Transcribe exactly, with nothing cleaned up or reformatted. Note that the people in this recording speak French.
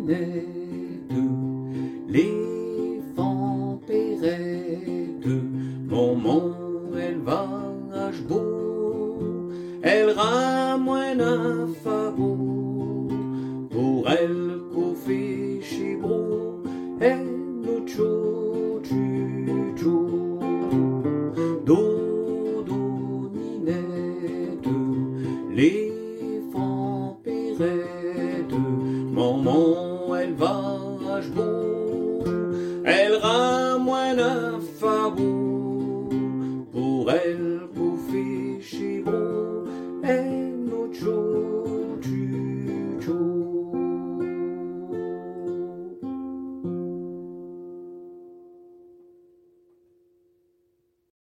ninette, l'éléphant pérette, maman elle va à beau, elle ramoine un fabot, pour elle qu'au fait chez bro, elle nous tchou tchou tchou. Dodo ninette, l'éléphant pérette, maman elle va à beau, elle ramoine un fabot, pour elle